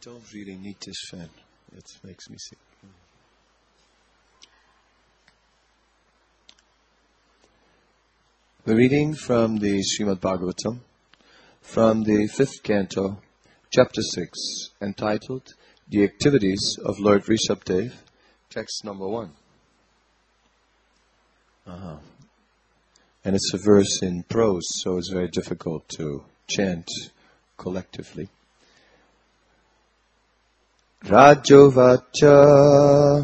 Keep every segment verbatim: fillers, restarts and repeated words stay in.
don't really need this fan. It makes me sick. We're reading from the Srimad Bhagavatam, from the fifth canto, chapter six, entitled The Activities of Lord Rishabhdev, text number one. Uh-huh. And it's a verse in prose, so it's very difficult to chant collectively. Rajovacha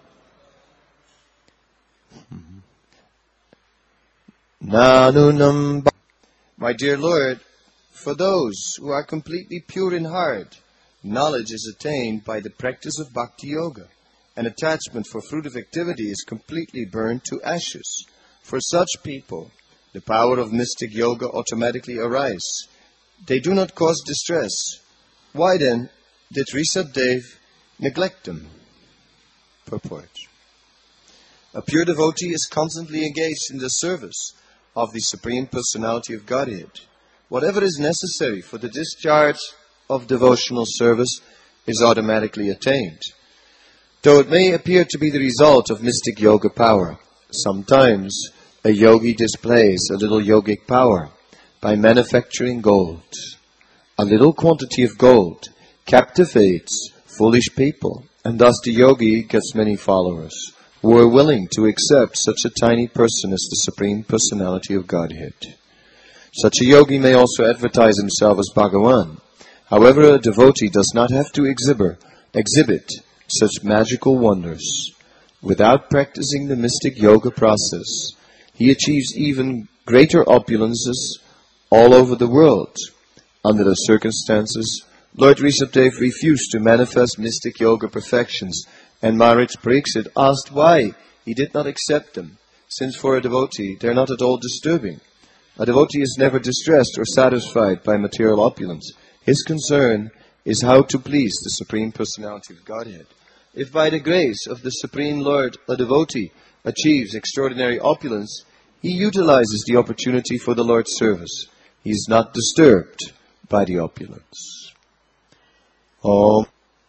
Nanunam. My dear Lord, for those who are completely pure in heart, knowledge is attained by the practice of Bhakti Yoga, and attachment for fruitive activity is completely burned to ashes. For such people, the power of mystic yoga automatically arises. They do not cause distress. Why then did Rishabhdev neglect them? Purport. A pure devotee is constantly engaged in the service of the Supreme Personality of Godhead. Whatever is necessary for the discharge of devotional service is automatically attained. Though it may appear to be the result of mystic yoga power, sometimes a yogi displays a little yogic power by manufacturing gold. A little quantity of gold captivates foolish people, and thus the yogi gets many followers who are willing to accept such a tiny person as the Supreme Personality of Godhead. Such a yogi may also advertise himself as Bhagavan. However, a devotee does not have to exhibit, exhibit such magical wonders. Without practicing the mystic yoga process, he achieves even greater opulences all over the world. Under the circumstances, Lord Rishabhdev refused to manifest mystic yoga perfections, and Maharaj Pariksit asked why he did not accept them, since for a devotee they are not at all disturbing. A devotee is never distressed or satisfied by material opulence. His concern is how to please the Supreme Personality of Godhead. If by the grace of the Supreme Lord a devotee achieves extraordinary opulence, he utilizes the opportunity for the Lord's service. He is not disturbed by the opulence. Om.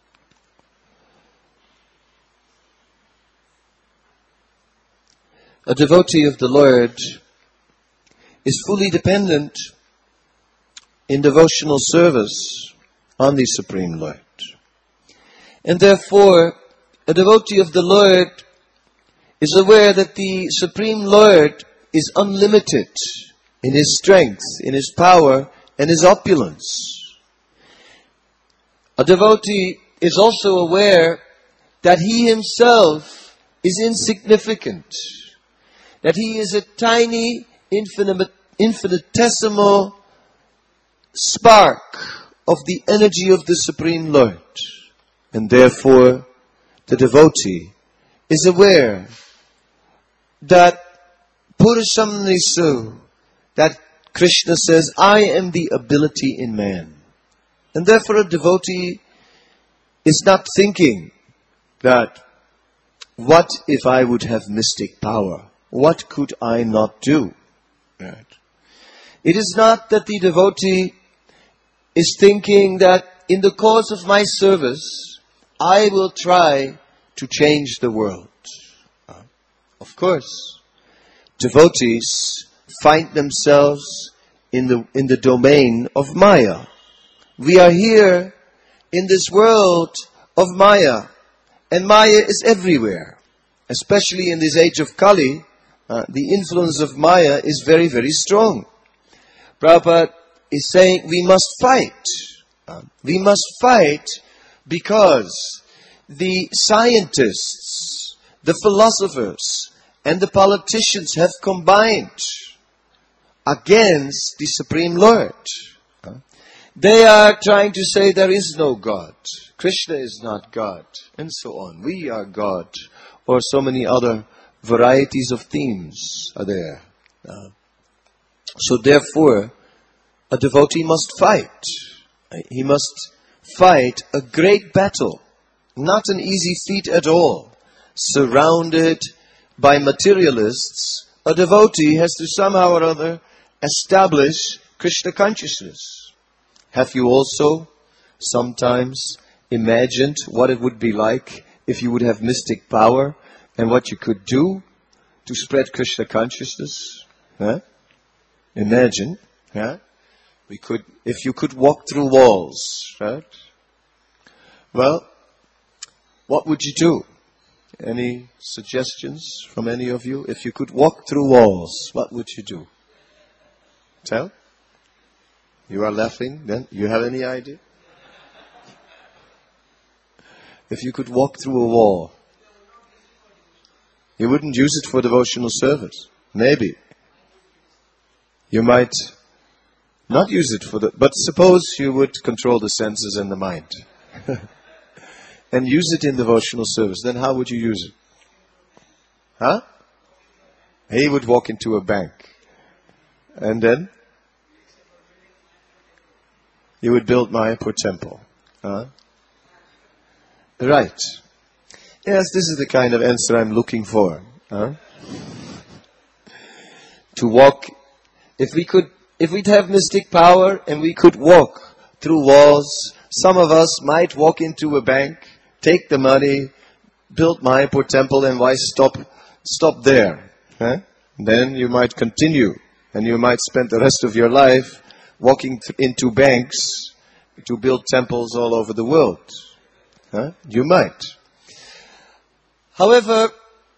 A devotee of the Lord is fully dependent in devotional service on the Supreme Lord. And therefore, a devotee of the Lord is aware that the Supreme Lord is unlimited in His strength, in His power, and His opulence. A devotee is also aware that he himself is insignificant, that he is a tiny, infinite, infinitesimal spark of the energy of the Supreme Lord. And therefore, the devotee is aware that Purusham Nisu, that Krishna says, I am the ability in man. And therefore a devotee is not thinking that, what if I would have mystic power? What could I not do? Right. It is not that the devotee is thinking that in the course of my service, I will try to change the world. Uh, of course, devotees find themselves in the in the domain of Maya. We are here in this world of Maya, and Maya is everywhere. Especially in this age of Kali, uh, the influence of Maya is very, very strong. Prabhupada is saying we must fight. Uh, we must fight because the scientists, the philosophers, and the politicians have combined against the Supreme Lord. Uh, they are trying to say there is no God. Krishna is not God, and so on. We are God, or so many other varieties of themes are there. Uh, so therefore, a devotee must fight. He must fight a great battle. Not an easy feat at all. Surrounded by materialists, a devotee has to somehow or other establish Krishna consciousness. Have you also sometimes imagined what it would be like if you would have mystic power and what you could do to spread Krishna consciousness? Huh? Imagine, huh? We could, if you could walk through walls, right? Well, what would you do? Any suggestions from any of you? If you could walk through walls, what would you do? Tell? You are laughing, then? You have any idea? If you could walk through a wall, you wouldn't use it for devotional service. Maybe. You might not use it for the... But suppose you would control the senses and the mind. And use it in devotional service. Then how would you use it? Huh? He would walk into a bank. And then? You would build Mayapur temple. Huh? Right. Yes, this is the kind of answer I'm looking for. Huh? To walk, if we could, if we'd have mystic power and we could walk through walls, some of us might walk into a bank, take the money, build Mayapur temple, and why stop, stop there? Huh? Then you might continue, and you might spend the rest of your life walking th- into banks to build temples all over the world. Huh? You might. However,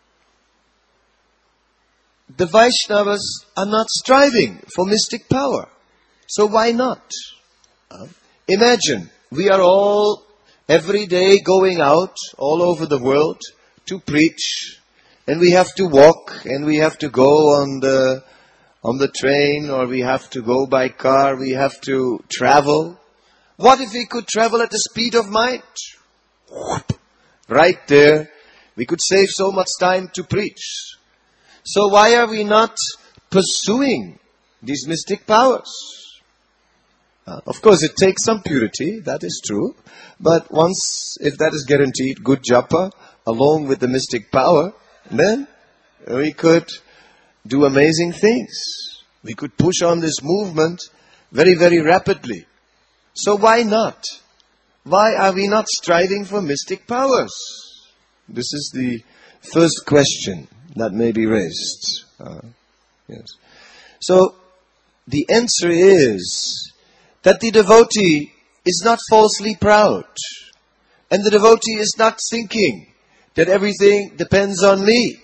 the Vaishnavas are not striving for mystic power. So why not? Uh, imagine, we are all every day going out all over the world to preach, and we have to walk, and we have to go on the on the train, or we have to go by car, we have to travel. What if we could travel at the speed of light? Right there, we could save so much time to preach. So why are we not pursuing these mystic powers? Uh, of course, it takes some purity, that is true. But once, if that is guaranteed, good japa, along with the mystic power, then we could do amazing things. We could push on this movement very, very rapidly. So why not? Why are we not striving for mystic powers? This is the first question that may be raised. Uh, yes. So, the answer is that the devotee is not falsely proud. And the devotee is not thinking that everything depends on me.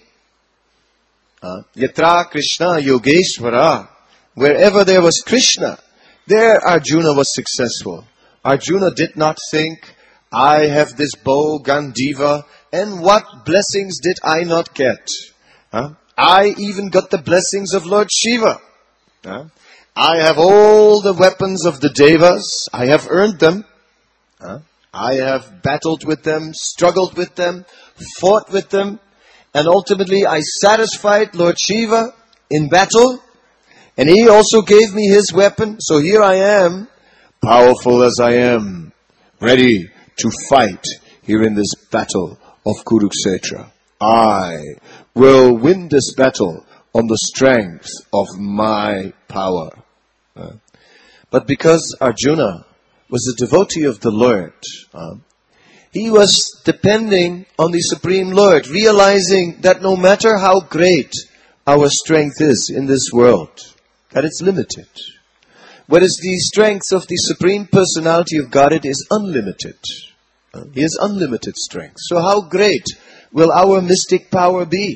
Yatra Krishna Yogeshwara. Wherever there was Krishna, there Arjuna was successful. Arjuna did not think, I have this bow Gandiva, and what blessings did I not get? Huh? I even got the blessings of Lord Shiva. Huh? I have all the weapons of the Devas. I have earned them. Huh? I have battled with them, struggled with them, fought with them, and ultimately I satisfied Lord Shiva in battle, and he also gave me his weapon. So here I am, powerful as I am, ready to fight here in this battle of Kurukshetra. I will win this battle on the strength of my power. Uh, but because Arjuna was a devotee of the Lord, uh, he was depending on the Supreme Lord, realizing that no matter how great our strength is in this world, that it's limited. Whereas the strength of the Supreme Personality of Godhead is unlimited. Uh, he has unlimited strength. So how great will our mystic power be?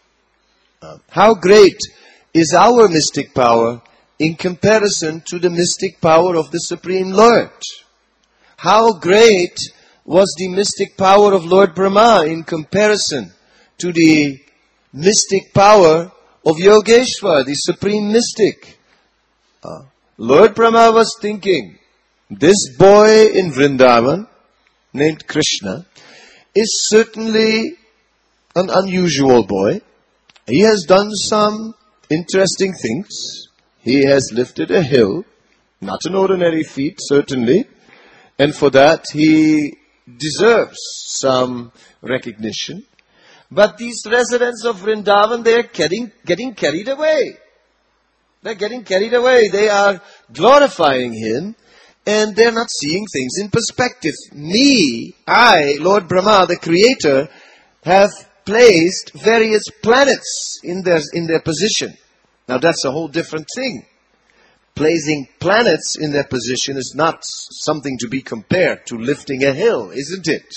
Uh, how great is our mystic power in comparison to the mystic power of the Supreme Lord? How great was the mystic power of Lord Brahma in comparison to the mystic power of Yogeshwar, the Supreme Mystic? Uh, Lord Brahma was thinking, this boy in Vrindavan, named Krishna, is certainly an unusual boy. He has done some interesting things. He has lifted a hill, not an ordinary feat, certainly. And for that, he deserves some recognition. But these residents of Vrindavan, they are getting, getting carried away. They're getting carried away. They are glorifying him. and they're not seeing things in perspective. Me, I, Lord Brahma, the creator, have placed various planets in their, in their position. Now that's a whole different thing. Placing planets in their position is not something to be compared to lifting a hill, isn't it?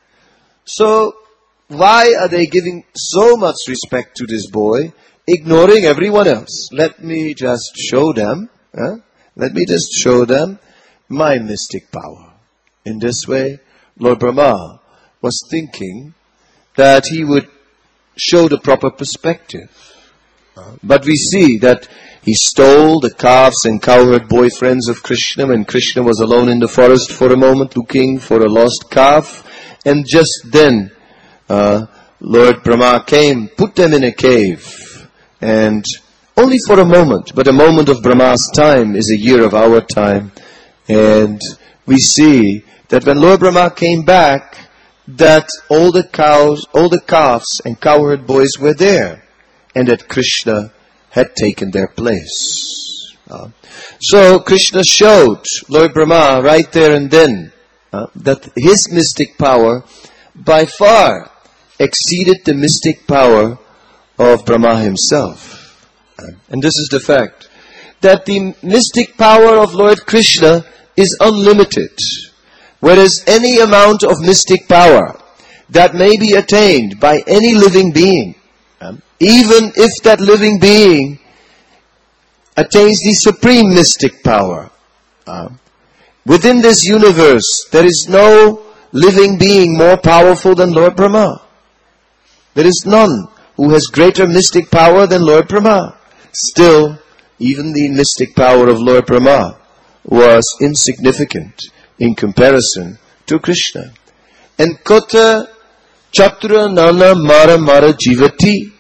So, why are they giving so much respect to this boy, ignoring everyone else? Let me just show them, huh? let me just show them my mystic power. In this way, Lord Brahma was thinking that he would show the proper perspective. But we see that he stole the calves and cowherd boyfriends of Krishna when Krishna was alone in the forest for a moment looking for a lost calf. And just then, uh, Lord Brahma came, put them in a cave. And only for a moment, but a moment of Brahma's time is a year of our time. And we see that when Lord Brahma came back, that all the cows, all the calves and cowherd boys were there. And that Krishna had taken their place. Uh, so Krishna showed Lord Brahma right there and then uh, that his mystic power by far exceeded the mystic power of Brahma himself. Uh, and this is the fact that the mystic power of Lord Krishna is unlimited. Whereas any amount of mystic power that may be attained by any living being, um, even if that living being attains the supreme mystic power, uh, within this universe there is no living being more powerful than Lord Brahma. There is none who has greater mystic power than Lord Brahma. Still, even the mystic power of Lord Brahma was insignificant in comparison to Krishna. And Kota Chatra Nana Mara Mara Jivati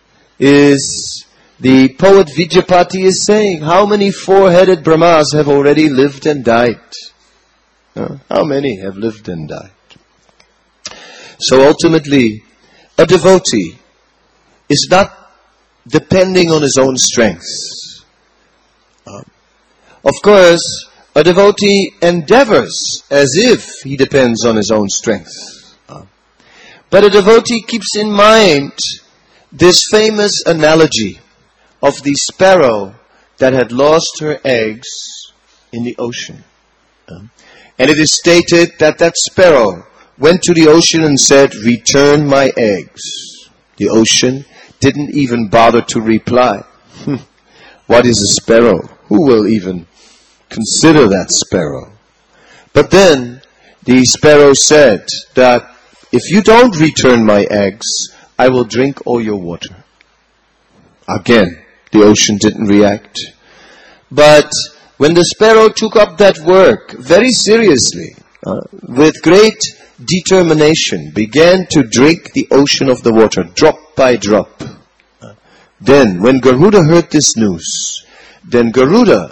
is the poet Vidyapati is saying, how many four-headed Brahmas have already lived and died? Uh, how many have lived and died? So ultimately, a devotee is not depending on his own strength. Uh, of course, a devotee endeavors as if he depends on his own strength. Uh, but a devotee keeps in mind this famous analogy of the sparrow that had lost her eggs in the ocean. Uh, and it is stated that that sparrow went to the ocean and said, "Return my eggs." The ocean didn't even bother to reply. What is a sparrow? Who will even consider that sparrow? But then the sparrow said that if you don't return my eggs, I will drink all your water. Again, the ocean didn't react. But when the sparrow took up that work very seriously, uh, with great determination, began to drink the ocean of the water, drop by drop. Uh, then, when Garuda heard this news, then Garuda,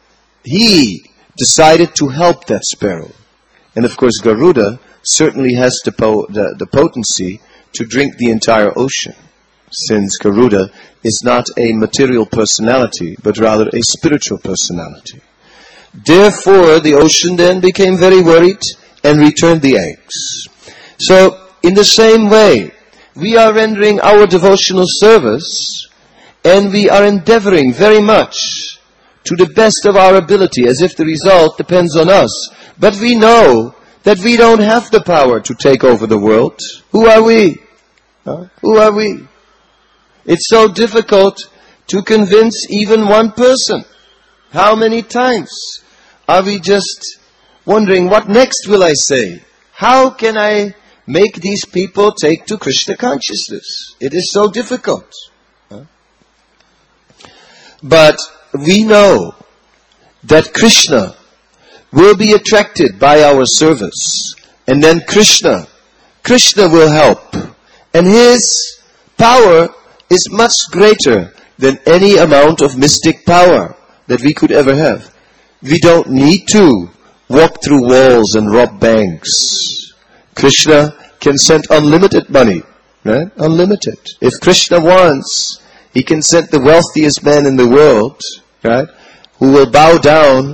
he decided to help that sparrow. And of course, Garuda certainly has the, po- the, the potency to drink the entire ocean, since Garuda is not a material personality, but rather a spiritual personality. Therefore, the ocean then became very worried and returned the eggs. So, in the same way, we are rendering our devotional service, and we are endeavoring very much to the best of our ability, as if the result depends on us. But we know that we don't have the power to take over the world. Who are we? Huh? Who are we? It's so difficult to convince even one person. How many times are we just wondering, what next will I say? How can I make these people take to Krishna consciousness? It is so difficult. Huh? But we know that Krishna will be attracted by our service. And then Krishna, Krishna will help. And his power is much greater than any amount of mystic power that we could ever have. We don't need to walk through walls and rob banks. Krishna can send unlimited money, right? Unlimited. If Krishna wants, he can send the wealthiest man in the world, right? Who will bow down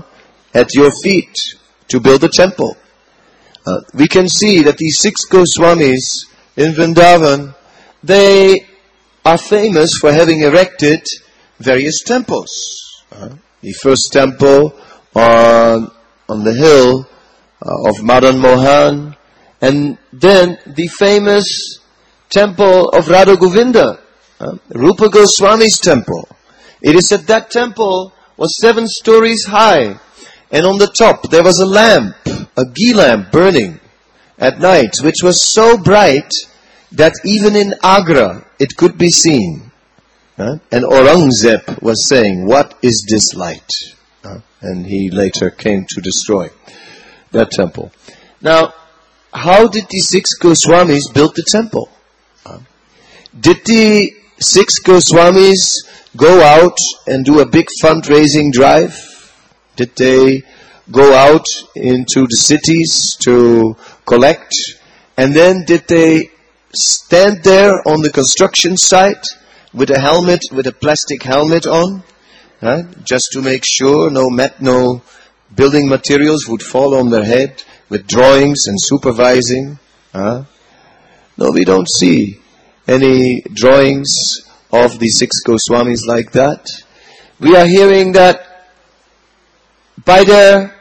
at your feet to build a temple. Uh, we can see that these six Goswamis in Vrindavan, they are famous for having erected various temples. Uh, the first temple on, on the hill uh, of Madan Mohan, and then the famous temple of Radha Govinda, uh, Rupa Goswami's temple. It is that that temple was seven stories high, and on the top there was a lamp, a ghee lamp burning at night, which was so bright that even in Agra it could be seen. Uh, and Aurangzeb was saying, "What is this light?" Uh, and he later came to destroy that temple. Now, how did the six Goswamis build the temple? Uh, did the six Goswamis go out and do a big fundraising drive? Did they go out into the cities to collect? And then did they stand there on the construction site with a helmet, with a plastic helmet on, uh, just to make sure no mat, no building materials would fall on their head, with drawings and supervising? Uh? No, we don't see any drawings of the six Goswamis like that. We are hearing that by their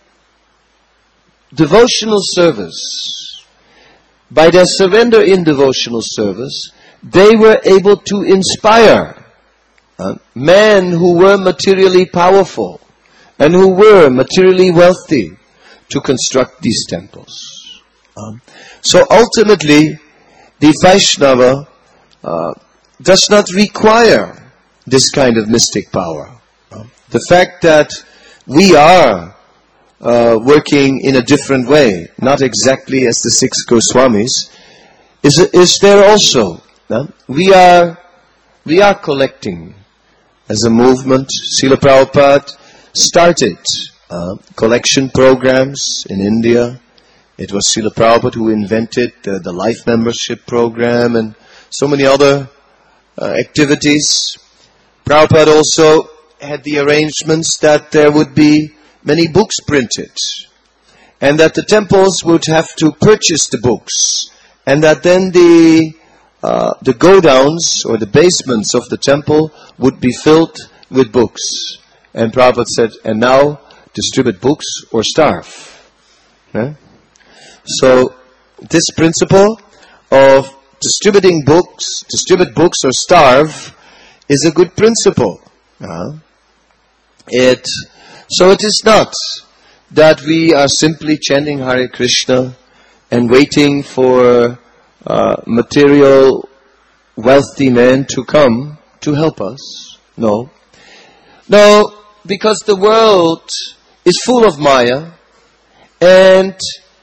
devotional service, by their surrender in devotional service, they were able to inspire uh, men who were materially powerful and who were materially wealthy to construct these temples. Um, so ultimately, the Vaishnava uh, does not require this kind of mystic power. Um, the fact that we are uh, working in a different way, not exactly as the six Goswamis, is is there also. Uh, we are we are collecting as a movement. Srila Prabhupada started uh, collection programs in India. It was Srila Prabhupada who invented uh, the life membership program and so many other uh, activities. Prabhupada also had the arrangements that there would be many books printed, and that the temples would have to purchase the books, and that then the uh, the godowns or the basements of the temple would be filled with books. And Prabhupada said, and now distribute books or starve. Yeah? So this principle of distributing books, distribute books or starve, is a good principle. Uh, it so it is not that we are simply chanting Hare Krishna and waiting for uh, material wealthy men to come to help us. No. No, because the world is full of Maya, and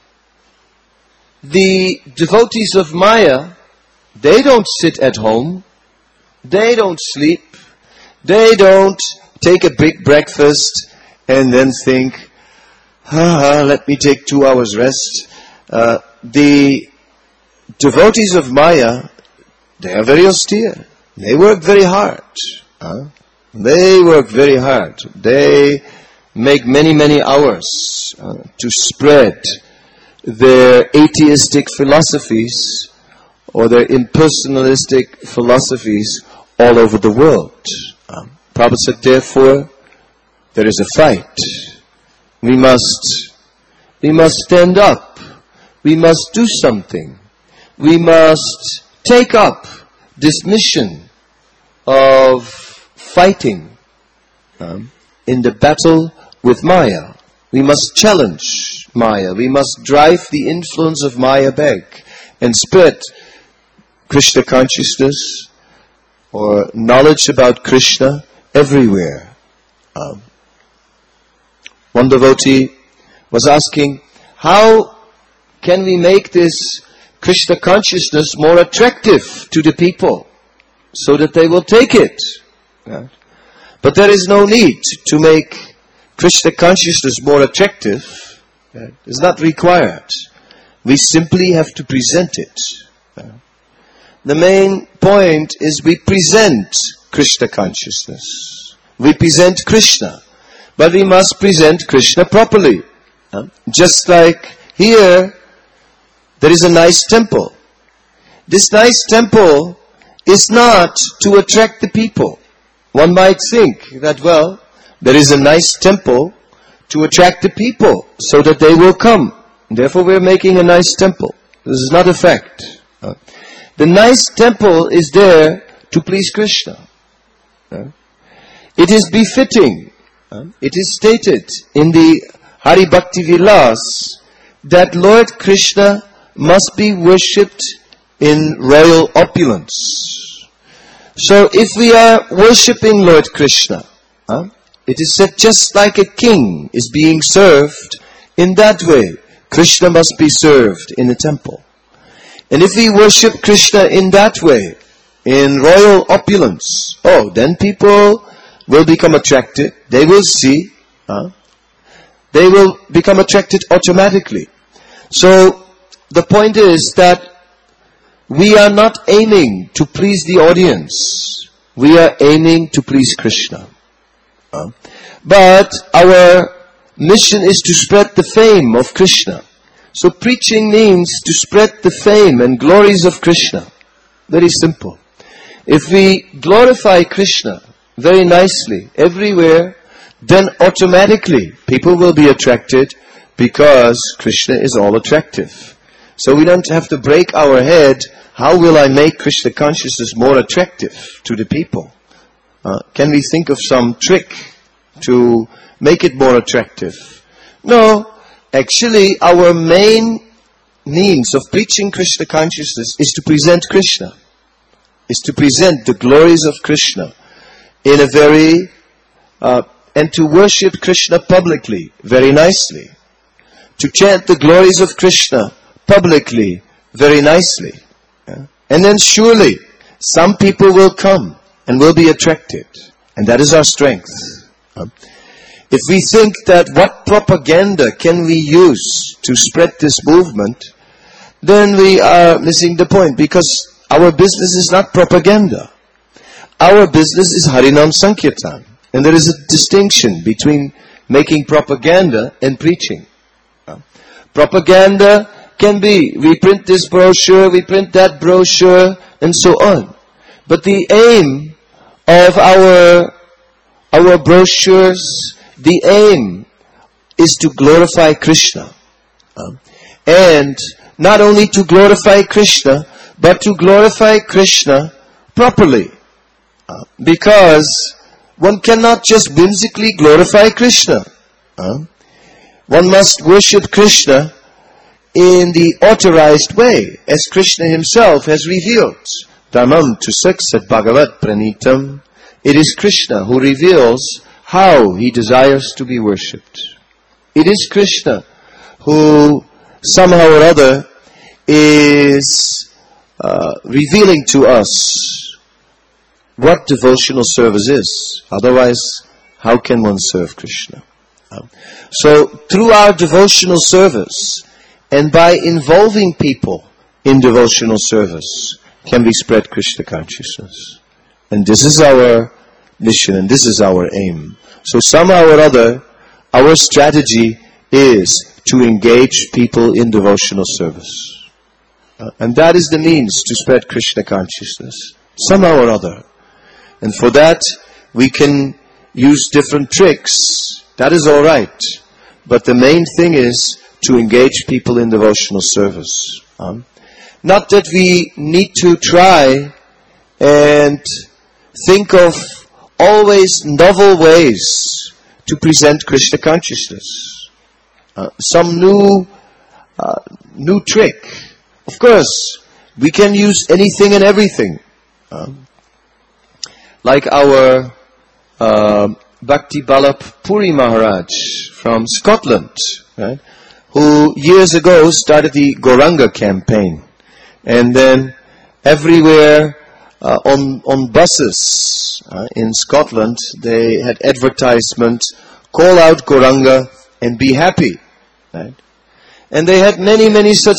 the devotees of Maya, they don't sit at home, they don't sleep, they don't take a big breakfast and then think, ah, let me take two hours rest. Uh, the devotees of Maya, they are very austere. They work very hard. Huh? They work very hard. They make many, many hours uh, to spread their atheistic philosophies or their impersonalistic philosophies all over the world. Um, Prabhupada said, therefore, there is a fight. We must, we must stand up. We must do something. We must take up this mission of fighting um, in the battle with Maya. We must challenge Maya. We must drive the influence of Maya back and spread Krishna consciousness or knowledge about Krishna everywhere. Um, one devotee was asking, how can we make this Krishna consciousness more attractive to the people so that they will take it? Yeah. But there is no need to make Krishna consciousness more attractive. Yeah. It's not required. We simply have to present it. Yeah. The main point is we present Krishna consciousness. We present Krishna. But we must present Krishna properly. Uh, just like here, there is a nice temple. This nice temple is not to attract the people. One might think that, well, there is a nice temple to attract the people so that they will come. Therefore, we are making a nice temple. This is not a fact. Uh, the nice temple is there to please Krishna. Uh, it is befitting. Uh, it is stated in the Hari Bhakti Vilas that Lord Krishna must be worshipped in royal opulence. So if we are worshipping Lord Krishna, uh, it is said just like a king is being served, in that way, Krishna must be served in a temple. And if we worship Krishna in that way, in royal opulence, oh, then people will become attracted. They will see. Uh, they will become attracted automatically. So, the point is that we are not aiming to please the audience. We are aiming to please Krishna. Uh, but our mission is to spread the fame of Krishna. So preaching means to spread the fame and glories of Krishna. Very simple. If we glorify Krishna very nicely everywhere, then automatically people will be attracted because Krishna is all attractive. So we don't have to break our head, how will I make Krishna consciousness more attractive to the people? Uh, can we think of some trick to make it more attractive? No, actually our main means of preaching Krishna consciousness is to present Krishna. Is to present the glories of Krishna in a very, uh, and to worship Krishna publicly, very nicely. To chant the glories of Krishna publicly, very nicely. Yeah? And then surely, some people will come and will be attracted. And that is our strength. Uh, if we think that what propaganda can we use to spread this movement, then we are missing the point, because our business is not propaganda. Our business is Harinam Sankirtan. And there is a distinction between making propaganda and preaching. Uh, propaganda can be, we print this brochure, we print that brochure, and so on. But the aim of our, our brochures, the aim is to glorify Krishna. Uh, and not only to glorify Krishna, but to glorify Krishna properly. Uh, because one cannot just whimsically glorify Krishna. Uh, one must worship Krishna in the authorized way, as Krishna himself has revealed. Dhamam tu saksat bhagavat pranitam. It is Krishna who reveals how he desires to be worshipped. It is Krishna who somehow or other is uh, revealing to us what devotional service is. Otherwise, how can one serve Krishna? Uh, so, through our devotional service, and by involving people in devotional service, can we spread Krishna consciousness. And this is our mission, and this is our aim. So somehow or other, our strategy is to engage people in devotional service. Uh, and that is the means to spread Krishna consciousness. Somehow or other. And for that, we can use different tricks. That is all right. But the main thing is to engage people in devotional service. Um, not that we need to try and think of always novel ways to present Krishna consciousness. Uh, some new, uh, new trick. Of course, we can use anything and everything. Um, like our uh, Bhakti Ballabh Puri Maharaj from Scotland, right, who years ago started the Gauranga campaign. And then everywhere uh, on on buses uh, in Scotland, they had advertisement, call out Gauranga and be happy. Right? And they had many, many such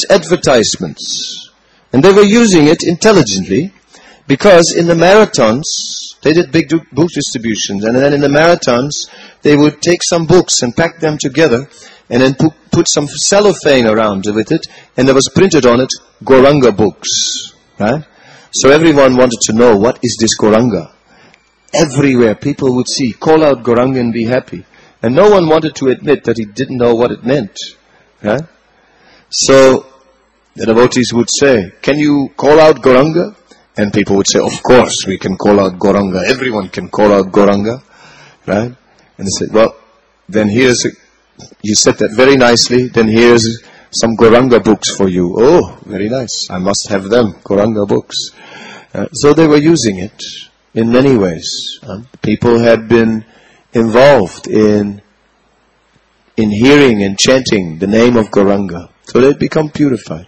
advertisements. And they were using it intelligently, because in the marathons, They did big do- book distributions. And then in the marathons, they would take some books and pack them together and then put, put some cellophane around with it. And there was printed on it, Gauranga books. Right? So everyone wanted to know, what is this Gauranga? Everywhere people would see, call out Gauranga and be happy. And no one wanted to admit that he didn't know what it meant. Right? So the devotees would say, can you call out Gauranga? And people would say, of course we can call out Gauranga. Everyone can call out Gauranga. Right? And they said, well, then here's, a, you said that very nicely, then here's some Gauranga books for you. Oh, very nice. I must have them, Gauranga books. Uh, so they were using it in many ways. Um, people had been involved in in hearing and chanting the name of Gauranga. So they'd become purified.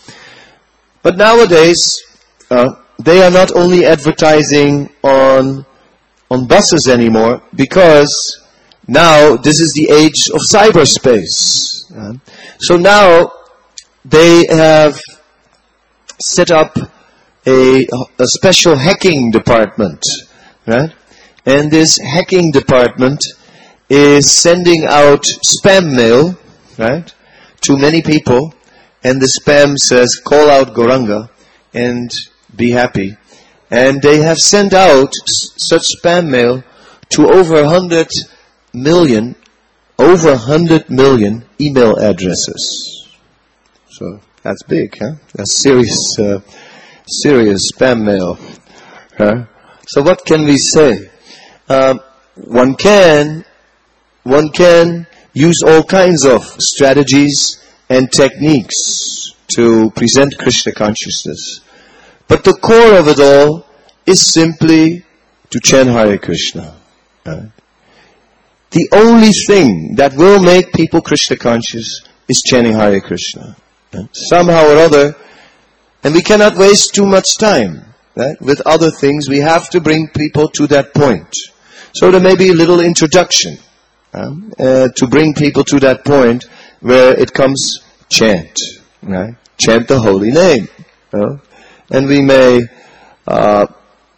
But nowadays, uh, they are not only advertising on on buses anymore, because now this is the age of cyberspace. Uh, so now they have set up a, a special hacking department, right? And this hacking department is sending out spam mail, right, to many people, and the spam says, call out Gauranga and be happy. And they have sent out s- such spam mail to over one hundred million, over one hundred million email addresses. So that's big, huh? That's serious, uh, serious spam mail. Huh? So what can we say? Um, one can, one can use all kinds of strategies and techniques to present Krishna consciousness. But the core of it all is simply to chant Hare Krishna. Right? The only thing that will make people Krishna conscious is chanting Hare Krishna. Right? Somehow or other, and we cannot waste too much time. Right? With other things, we have to bring people to that point. So there may be a little introduction um, uh, to bring people to that point where it comes chant. Right? Chant the holy name. You know? And we may uh,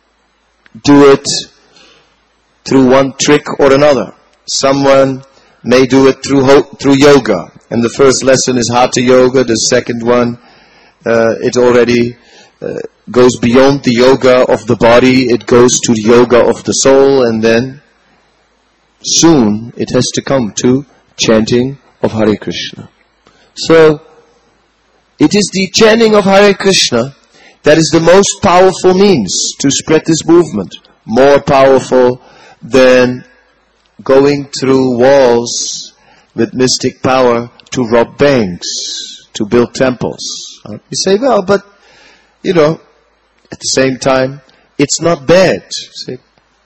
do it through one trick or another. Someone may do it through ho- through yoga. And the first lesson is Hatha Yoga. The second one, uh, it already uh, goes beyond the yoga of the body. It goes to the yoga of the soul. And then soon it has to come to chanting of Hare Krishna. So it is the chanting of Hare Krishna that is the most powerful means to spread this movement. More powerful than going through walls with mystic power to rob banks, to build temples. You say, well, but, you know, at the same time, it's not bad. See?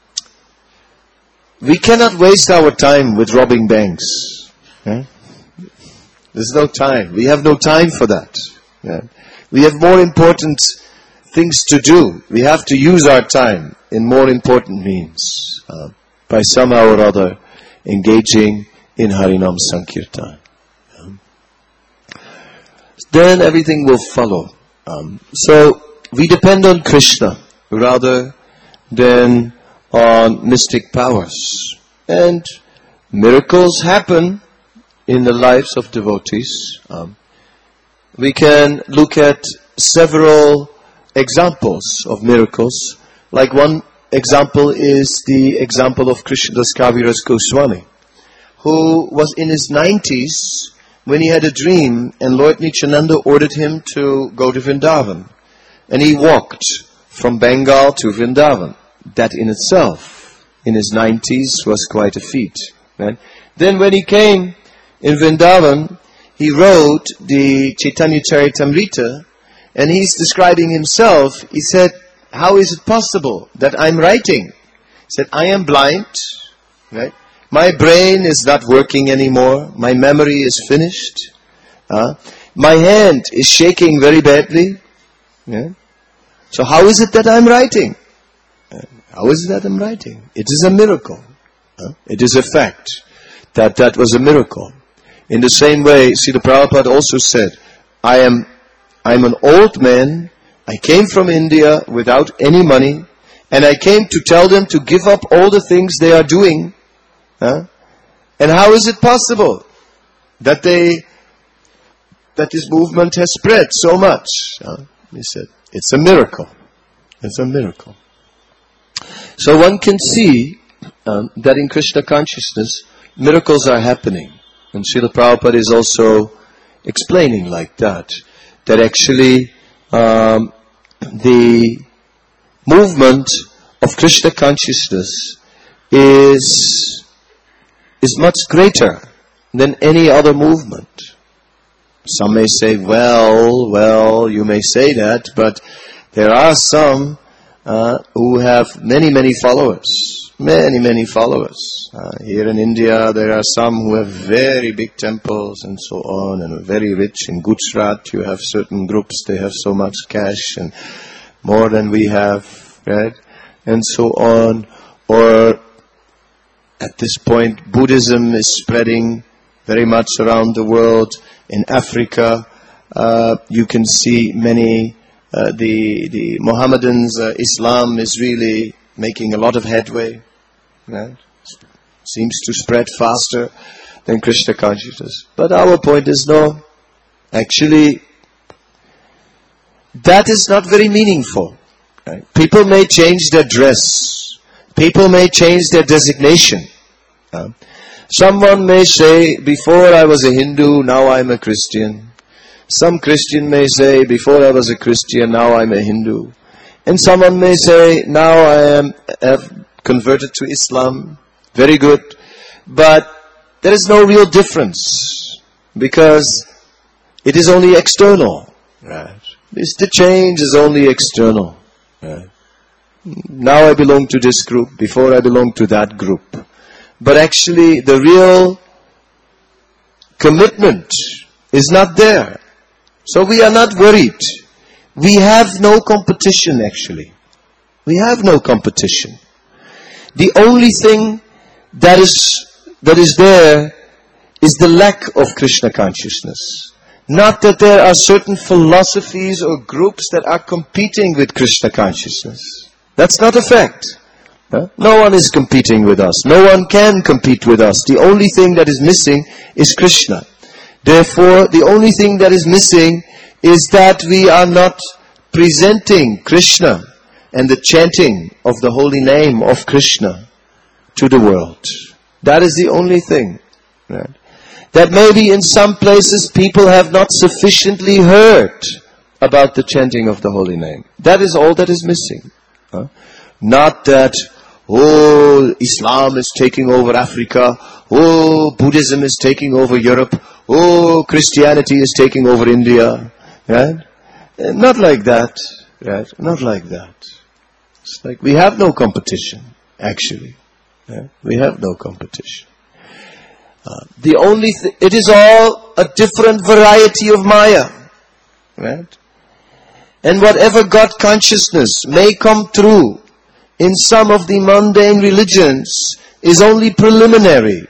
We cannot waste our time with robbing banks. Yeah? There's no time. We have no time for that. Yeah? We have more important things to do. We have to use our time in more important means. Uh, by somehow or other engaging in Harinam Sankirtan. Um, then everything will follow. Um, so we depend on Krishna rather than on mystic powers. And miracles happen in the lives of devotees. Um, we can look at several examples of miracles. Like one example is the example of Krishnadas Kaviraj Goswami, who was in his nineties when he had a dream and Lord Nityananda ordered him to go to Vrindavan. And he walked from Bengal to Vrindavan. That in itself, in his nineties, was quite a feat. Right? Then when he came in Vrindavan, he wrote the Chaitanya Charitamrita, and he's describing himself. He said, how is it possible that I'm writing? He said, I am blind, right? My brain is not working anymore. My memory is finished. Uh, my hand is shaking very badly. Yeah? So how is it that I'm writing? Uh, how is it that I'm writing? It is a miracle. Uh, it is a fact that that was a miracle. In the same way, Srila Prabhupada also said, I am I'm an old man. I came from India without any money, And I came to tell them to give up all the things they are doing. Huh? And how is it possible that they, that this movement has spread so much? Huh? He said, it's a miracle. It's a miracle. So one can see um, that in Krishna consciousness, miracles are happening. And Srila Prabhupada is also explaining like that. That actually um, the movement of Krishna consciousness is, is much greater than any other movement. Some may say, well, well, you may say that, but there are some uh, who have many, many followers. Many, many followers. Uh, here in India, there are some who have very big temples and so on, and are very rich. In Gujarat, you have certain groups, they have so much cash and more than we have, right? And so on. Or at this point, Buddhism is spreading very much around the world. In Africa, uh, you can see many, uh, the, the Mohammedans, uh, Islam is really making a lot of headway. Right? Seems to spread faster than Krishna consciousness. But our point is no. Actually, that is not very meaningful. Right? People may change their dress. People may change their designation. Uh, someone may say, before I was a Hindu, now I'm a Christian. Some Christian may say, before I was a Christian, now I'm a Hindu. And someone may say, now I am have converted to Islam. Very good. But there is no real difference because it is only external. Right. This, the change is only external. Right. Now I belong to this group. Before I belonged to that group. But actually the real commitment is not there. So we are not worried. We have no competition actually. We have no competition. The only thing that is, that is there is the lack of Krishna consciousness. Not that there are certain philosophies or groups that are competing with Krishna consciousness. That's not a fact. Huh? No one is competing with us. No one can compete with us. The only thing that is missing is Krishna. Therefore, the only thing that is missing is that we are not presenting Krishna and the chanting of the holy name of Krishna to the world. That is the only thing. Right? That maybe in some places people have not sufficiently heard about the chanting of the holy name. That is all that is missing. Huh? Not that, oh, Islam is taking over Africa. Oh, Buddhism is taking over Europe. Oh, Christianity is taking over India. Right? Not like that. Right? Not like that. It's like we have no competition, actually. Yeah? We have no competition. Uh, the only th- it is all a different variety of Maya. Right? And whatever God consciousness may come through in some of the mundane religions is only preliminary.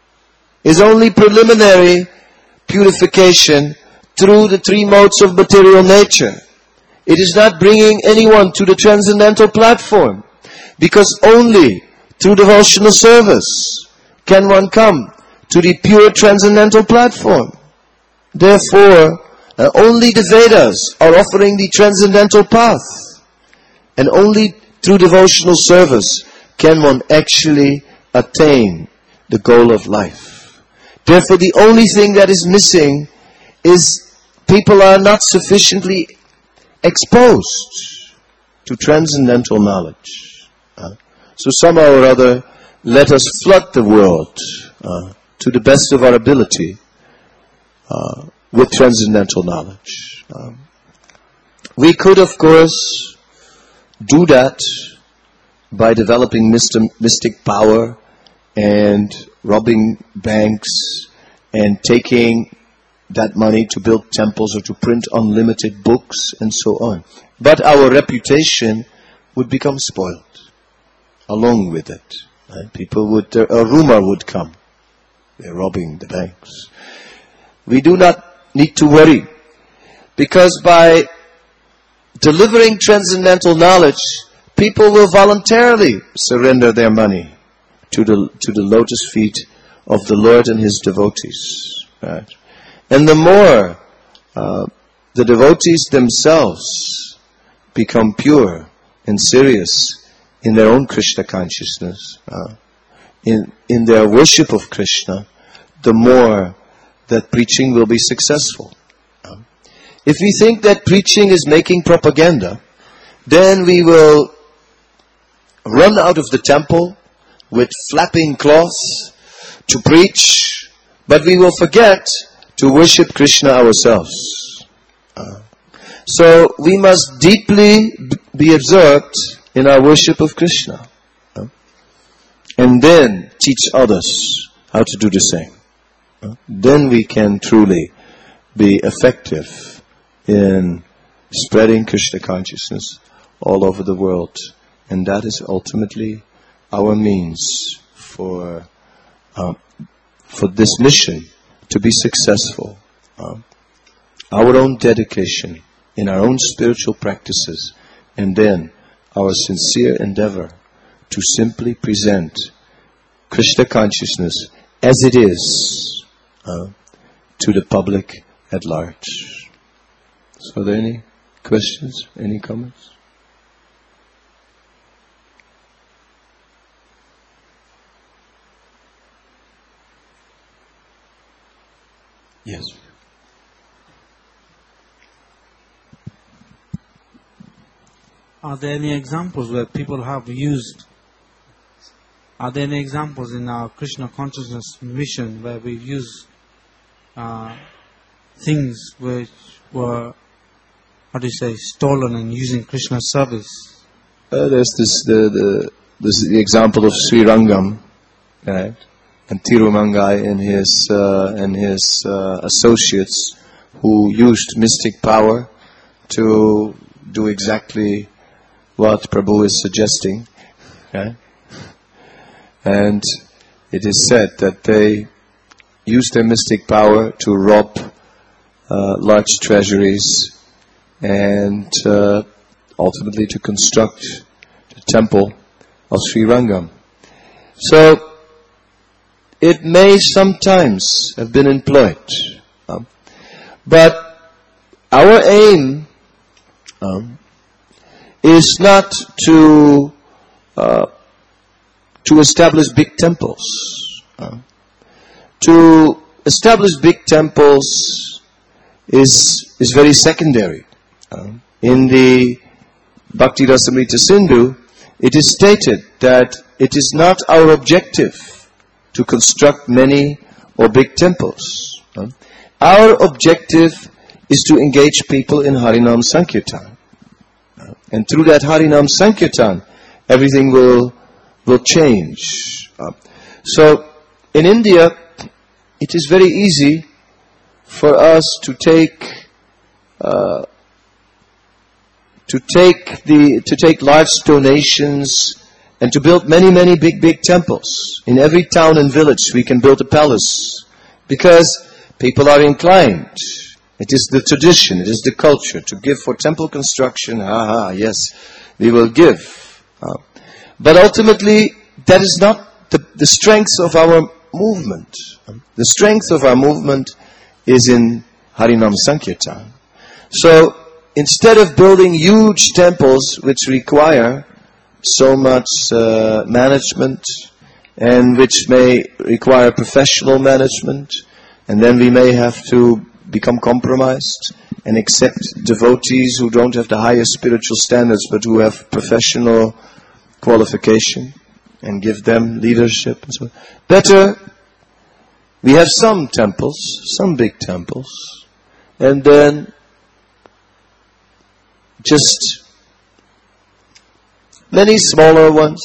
Is only preliminary purification through the three modes of material nature. It is not bringing anyone to the transcendental platform. Because only through devotional service can one come to the pure transcendental platform. Therefore, uh, only the Vedas are offering the transcendental path. And only through devotional service can one actually attain the goal of life. Therefore, the only thing that is missing is people are not sufficiently exposed to transcendental knowledge. Uh, so somehow or other, let us flood the world uh, to the best of our ability uh, with transcendental knowledge. Um, we could, of course, do that by developing mystic, mystic power and robbing banks and taking that money to build temples or to print unlimited books and so on. But our reputation would become spoiled along with it. Right? People would, uh, a rumor would come. They're robbing the banks. We do not need to worry, because by delivering transcendental knowledge, people will voluntarily surrender their money to the to the lotus feet of the Lord and His devotees. Right? And the more uh, the devotees themselves become pure and serious in their own Krishna consciousness, uh, in in their worship of Krishna, the more that preaching will be successful. Uh, if we think that preaching is making propaganda, then we will run out of the temple with flapping cloths to preach, but we will forget to worship Krishna ourselves. Uh, so we must deeply be absorbed in our worship of Krishna, uh, and then teach others how to do the same. Uh, then we can truly be effective in spreading Krishna consciousness all over the world. And that is ultimately our means for um, for this mission to be successful. Um, our own dedication in our own spiritual practices, and then our sincere endeavor to simply present Krishna consciousness as it is uh, to the public at large. So are there any questions, any comments? Yes. Are there any examples where people have used, are there any examples in our Krishna consciousness mission where we've used uh, things which were, how do you say, stolen and using Krishna's service? Uh, there's this the, the this is the example of Sri Rangam, right? And Tirumangai and his uh, and his uh, associates who used mystic power to do exactly what Prabhu is suggesting, right? And it is said that they used their mystic power to rob uh, large treasuries and uh, ultimately to construct the temple of Sri Rangam. So it may sometimes have been employed, um, but our aim um, is not to uh, to establish big temples. Uh, to establish big temples is is very secondary. Uh, in the Bhakti Rasamrita Sindhu, it is stated that it is not our objective to construct many or big temples. Uh, our objective is to engage people in Harinam Sankirtan. Uh, and through that Harinam Sankirtan, everything will will change. Uh, so, in India, it is very easy for us to take uh, to take the to take large donations and to build many, many big, big temples. In every town and village, we can build a palace because people are inclined. It is the tradition, it is the culture to give for temple construction. Ah, yes, we will give. Uh, but ultimately, that is not the, the strength of our movement. The strength of our movement is in Harinam Sankirtan. So, instead of building huge temples which require so much uh, management and which may require professional management, and then we may have to become compromised and accept devotees who don't have the highest spiritual standards but who have professional qualification and give them leadership and so on. Better, we have some temples, some big temples, and then just many smaller ones,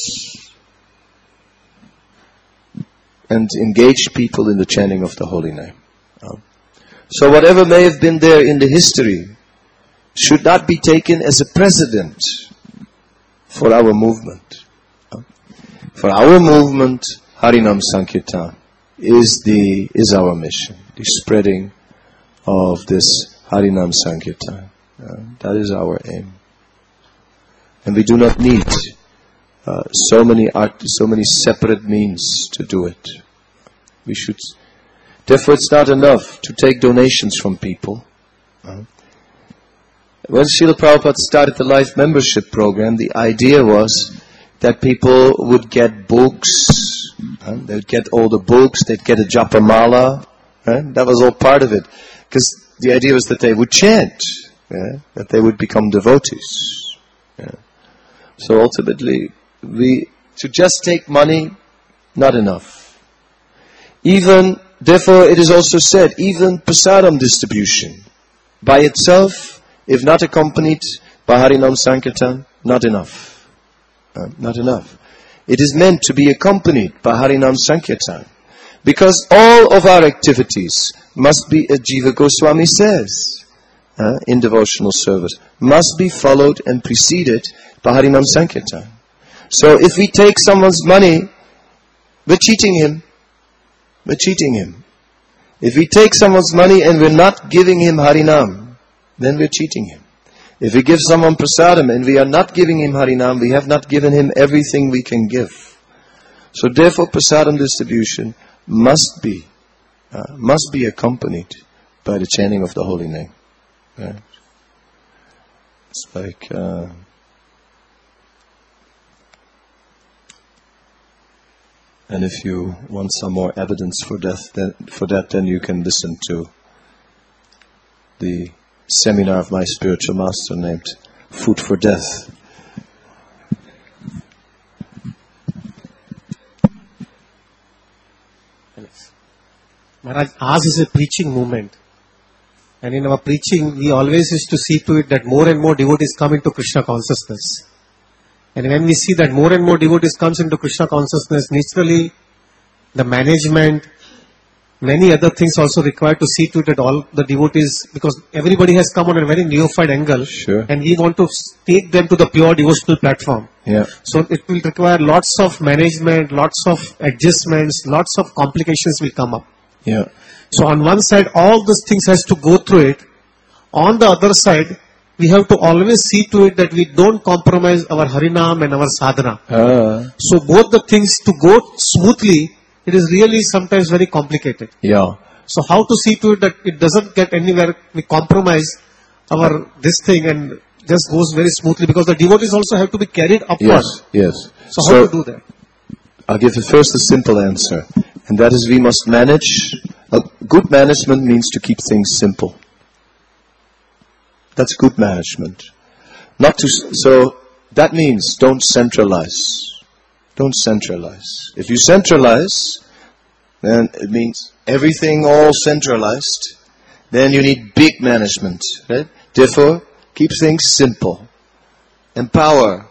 and engage people in the chanting of the holy name. Um, so whatever may have been there in the history should not be taken as a precedent for our movement. Um, for our movement, Harinam Sankirtan is the is our mission, the spreading of this Harinam Sankirtan. Uh, that is our aim. And we do not need uh, so many art, so many separate means to do it. We should. Therefore, it's not enough to take donations from people. Uh, when Srila Prabhupada started the Life Membership Program, the idea was that people would get books. Uh, they'd get all the books. They'd get a japamala. Uh, that was all part of it. Because the idea was that they would chant. Yeah, that they would become devotees. Yeah. So ultimately, we to just take money, not enough. Even, therefore, it is also said, even prasadam distribution, by itself, if not accompanied by Harinam Sankirtan, not enough. Uh, not enough. It is meant to be accompanied by Harinam Sankirtan. Because all of our activities must be, as Jiva Goswami says, uh, in devotional service, must be followed and preceded by Harinam Sankirtan. So if we take someone's money, we're cheating him. We're cheating him. If we take someone's money and we're not giving him Harinam, then we're cheating him. If we give someone prasadam and we are not giving him Harinam, we have not given him everything we can give. So therefore prasadam distribution must be, uh, must be accompanied by the chanting of the holy name. Right? It's like, uh, and if you want some more evidence for that, then, for that, then you can listen to the seminar of my spiritual master named Food for Death. Maharaj, ours is a preaching movement. And in our preaching, we always used to see to it that more and more devotees come into Krishna consciousness. And when we see that more and more devotees comes into Krishna consciousness, naturally, the management, many other things also required to see to it that all the devotees, because everybody has come on a very neophyte angle, sure. And we want to take them to the pure devotional platform. Yeah. So it will require lots of management, lots of adjustments, lots of complications will come up. Yeah. So on one side, all these things has to go through it. On the other side, we have to always see to it that we don't compromise our Harinam and our sadhana. Uh, so both the things to go smoothly, it is really sometimes very complicated. Yeah. So how to see to it that it doesn't get anywhere, we compromise our this thing and just goes very smoothly, because the devotees also have to be carried upward. Yes, yes. So how So- to do that? I'll give you first a simple answer, and that is we must manage. A good management means to keep things simple. That's good management. Not to, so that means don't centralize. Don't centralize. If you centralize, then it means everything all centralized. Then you need big management, right? Therefore, keep things simple. Empower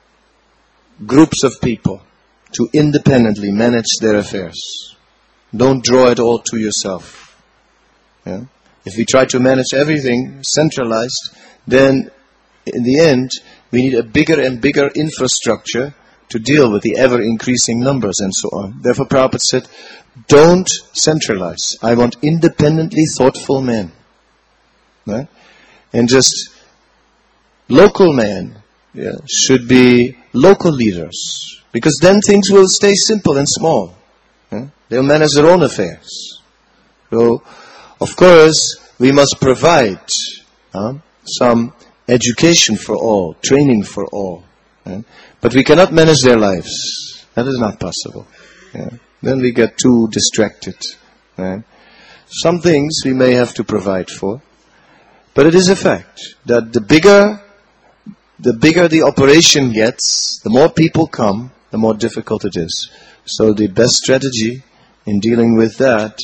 groups of people to independently manage their affairs. Don't draw it all to yourself. Yeah? If we try to manage everything centralized, then in the end, we need a bigger and bigger infrastructure to deal with the ever-increasing numbers and so on. Therefore, Prabhupada said, don't centralize. I want independently thoughtful men. Right? And just local men yeah, should be local leaders. Because then things will stay simple and small. Yeah? They'll manage their own affairs. So, of course, we must provide uh, some education for all, training for all. Yeah? But we cannot manage their lives. That is not possible. Yeah? Then we get too distracted. Right? Some things we may have to provide for. But it is a fact that the bigger, the bigger the operation gets, the more people come, the more difficult it is. So the best strategy in dealing with that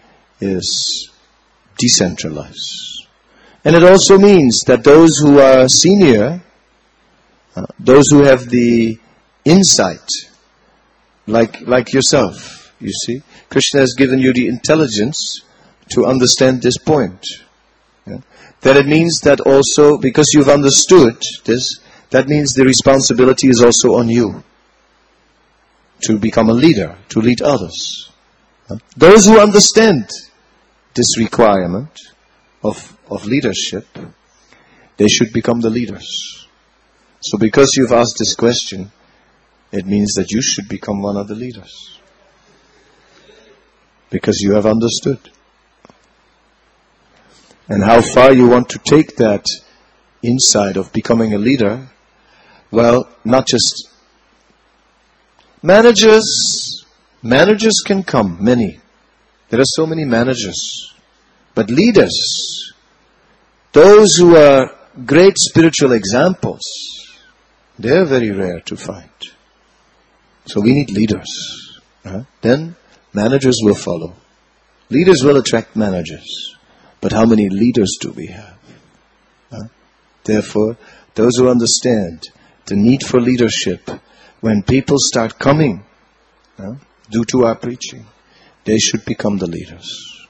is decentralize. And it also means that those who are senior, uh, those who have the insight, like like yourself, you see, Krishna has given you the intelligence to understand this point. Yeah? That it means that also, because you've understood this, that means the responsibility is also on you to become a leader, to lead others. Those who understand this requirement of, of leadership, they should become the leaders. So because you've asked this question, it means that you should become one of the leaders. Because you have understood. And how far you want to take that insight of becoming a leader, well, not just managers. Managers can come, many. There are so many managers. But leaders, those who are great spiritual examples, they are very rare to find. So we need leaders. Huh? Then managers will follow. Leaders will attract managers. But how many leaders do we have? Huh? Therefore, those who understand the need for leadership, when people start coming, huh, due to our preaching, they should become the leaders.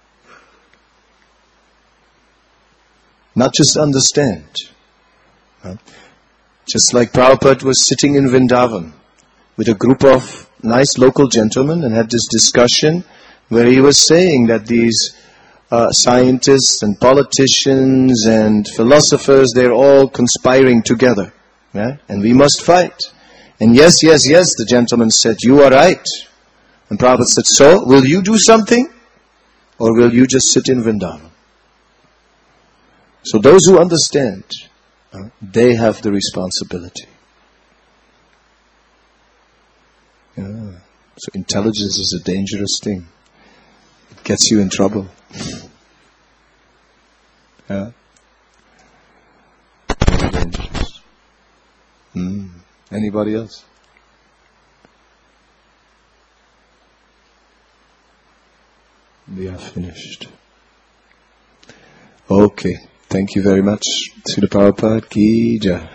Not just understand. Huh? Just like Prabhupada was sitting in Vrindavan with a group of nice local gentlemen and had this discussion where he was saying that these uh, scientists and politicians and philosophers, they're all conspiring together. Right? And we must fight. And yes, yes, yes, the gentleman said, you are right. And Prabhupada said, so, will you do something? Or will you just sit in Vrindavan? So those who understand, uh, they have the responsibility. Yeah. So intelligence is a dangerous thing. It gets you in trouble. Yeah. Very dangerous. Mm. Anybody else? We are finished. Okay. Thank you very much. Srila Prabhupada ki jai.